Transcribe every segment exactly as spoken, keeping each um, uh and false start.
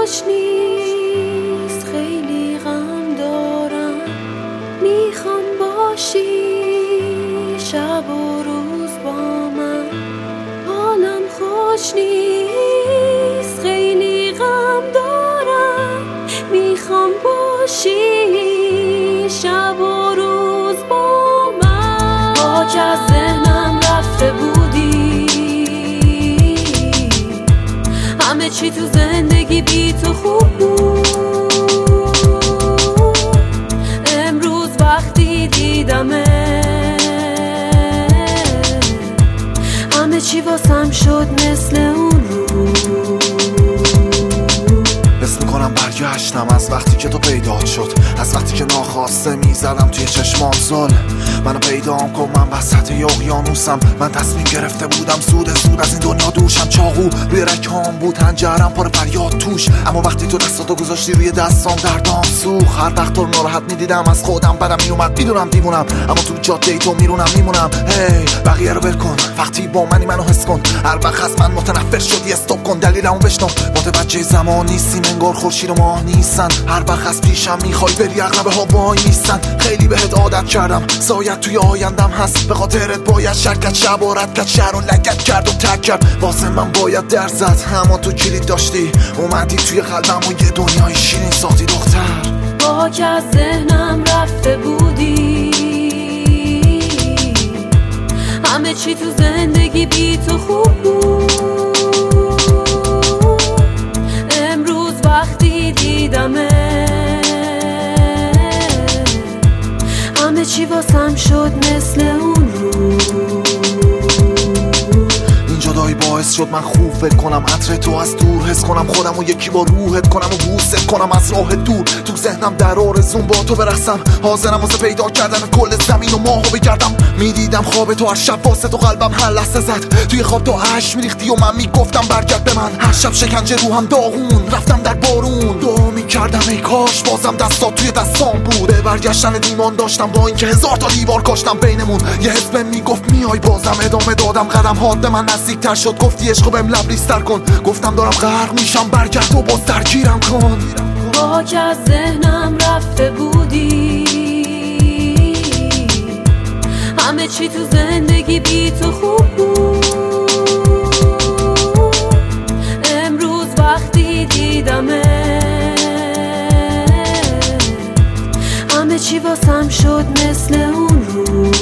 خوش نیست، خیلی غم دارم، میخوام باشی شب و روز با من. حالم خوش نیست، خیلی غم دارم، میخوام باشی شب و روز با من. خاک از ذهنم رفته بودی، همه چی تو زندگی بی تو خوب بود. امروز وقتی دیدمه همه چی واسم شد مثل اون روز. حس میکنم برگشتم از وقتی که تو پیدا شد، از وقتی که ناخواسته میزدم توی چشمات زل. منو پیدام کن، من وسط اقیانوسم. من تصمیم گرفته بودم زود زود از این دنیا دوشم. چاقو روی رکام بود، هنجرم پر فریاد توش، اما وقتی تو دستاتو گذاشتی روی دستام دردام سوخت. هر وقت تو رو ناراحت میدیدم از خودم بدم میومد. میدونم دیوونم اما تو جاده تو میرونم میمونم. هی بقیه رو ول کن، وقتی با منی منو حس کن. هر وقت از من متنفر شدی استاپ کن، دلیلمو بشنو. متوجه زمان نیستیم، انگار خورشید و ماه نیستن. هر وقت از پیشم میخوای بری عقربه ها وای نیستن. خیلی بهت عادت کردم، سایت توی آیندم هست. به خاطرت باید شرکت شب و رد کرد، شهر و لگت کرد و تک کرد. واسه من باید در زد، اما تو کلید داشتی، اومدی توی قلبم و یه دنیای شیرین ساختی دختر. خاک از ذهنم رفته بودی، همه چی تو زندگی بی تو خوب بود. امروز وقتی دیدمه همه چی واسم شد مثل اون روز. این جدایی باعث شد من خوب فکر کنم، عطر تو از دور حس کنم، خودم و یکی با روحت کنم و بوست کنم از راه دور. تو ذهنم در آرزون با تو برقصم، حاضرم واسه پیدا کردن کل زمین و ماهو بگردم. میدیدم خواب تو هر شب، واسه تو قلبم هر لحظه زد. توی خواب تو اشک میریختی و من میگفتم برگرد به من. هر شب شکنجه روحم داغون، رفتم در بارون، دعا میکردم ای کاش بازم دستات توی دستام بود. به برگشتن ایمان داشتم با اینکه هزار تا دیوار کاشتم بینمون. یه حس بهم میگفت میای، بازم ادامه دادم. قدم هات به من نزدیکتر شد، گفتی عشقو بهم لبریزتر کن. گفتم دارم غرق میشم، برگرد و باز درگیرم کن. خاک از ذهنم رفته بودی، همه چی تو زندگی بی تو خوب بود. امروز وقتی دیدمه همه چی واسم شد مثل اون روز.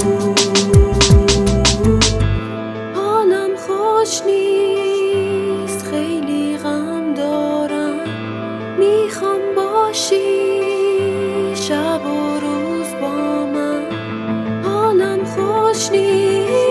حالم خوش نیست، خیلی غم دارم، میخوام باشی شب و روز با من. حالم خوش نیست.